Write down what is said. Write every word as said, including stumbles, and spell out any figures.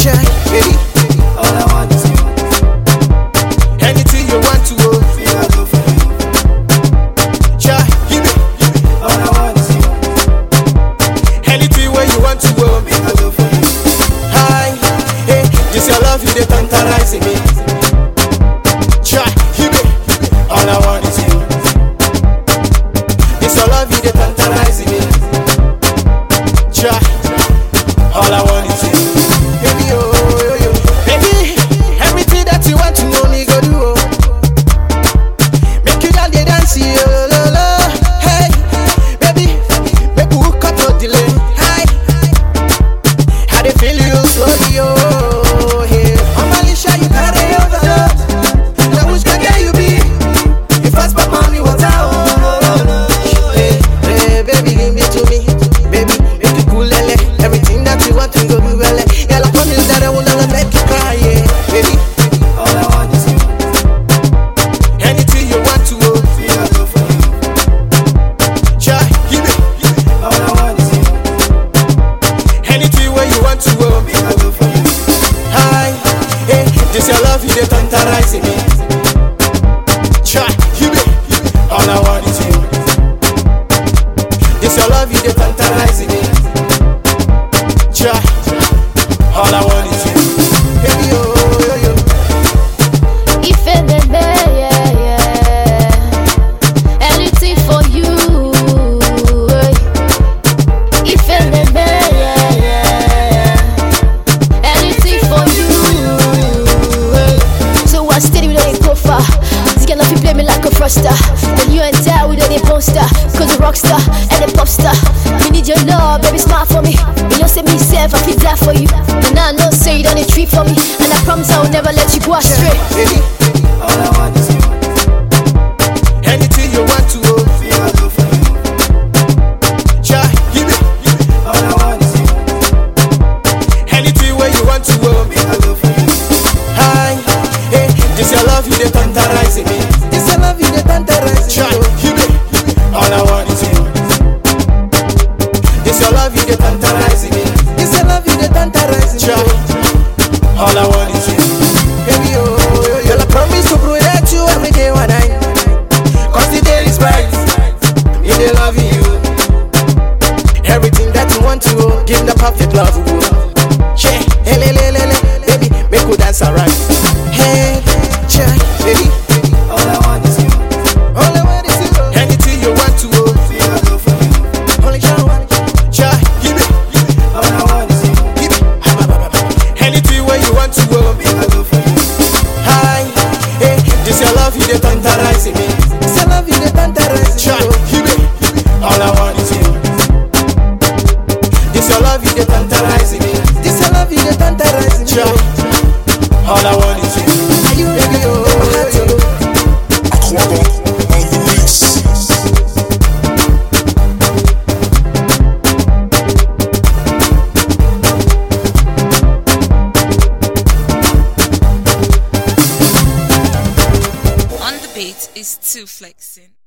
Shy, baby. All I want is you. Anything you want to oh. Me I go for you. Shy, give me. All I want is you. Anything where you want to go. Me I go for you. Hi, hey, this your love, you dey tantalizing me. Shy, give me. All I want is you. This your love, you dey tantalizing me. Shy, All I want is you. baby, oh, yo, yo. Baby, everything that you want to know me go do, oh. Make you dance, dance, yo, lo, lo. Hey, baby, make we cut no delay. Hi, how they feel you slowly, oh. Hey, I'm Alicia, you carry overload. Now which can you be? You fast but mommy water, oh. Hey, hey, baby, give me to me, baby, make it cool, lele. Everything that you want to go do, well. Yeah, I promise that I will never make you cry, yeah, baby. All I want is you. Anything you want to, oh. Me I go for you. Shy, give me. All I want is you. Anything where you want to, oh. Me I go for you. Hi, hey, this your love, you dey tantalizing me. Shy, give me. All I want is you. This your love, you dey tantalizing me. Shy, All I want is you. baby, oh, yo, yo. If it baby, yeah, yeah. Anything for you. If it baby, yeah, yeah. Anything for you. So I steady with a go far. This girl love you play me like a froster. Then you and I with a poster. Cause a rock star and a pop star. We need your love, baby, smile for me. You know, say me self, I feel that for you. And I know, say you done a treat for me. And I promise I will never let you go astray. Baby, All I want is you. anything you want to, oh. Me I go for you. Shy, give me. All I want is you. Anything where you want to, oh. Me I go for you. Hi, hey, this your love, you dey tantalizing me. This your love, you dey tantalizing me. Shy, give me. All I want is you. This your love, you dey tantalizing me. This your love, you dey tantalizing me. Shy. All I want is you. Baby, oh, yo, yo. Girl, I promise to protect you every day when I. Cause the day is bright. Me dey loving you. Everything that you want to, oh, give the perfect love, oh. Yeah, hey, le, le, le, le. Baby, make we dance alright. Hey, yeah, baby. All I want is you. All I want is you. Anything you want to, oh. Me I go for you. Only you want. Yeah, give me. All I want is you. Give me. Anything where you want to, oh. Me I go for you. Hi, hey, this your love, you dey tantalizing me. This your love, you dey tantalizing me. Shy, give me. All I want is you. This your love, you dey tantalizing me. This your love, you dey tantalizing me. Shy. All I want is you. Are you ready? Oh, yo, yo. Aquaba on the mix. On the beat is Two Flexing.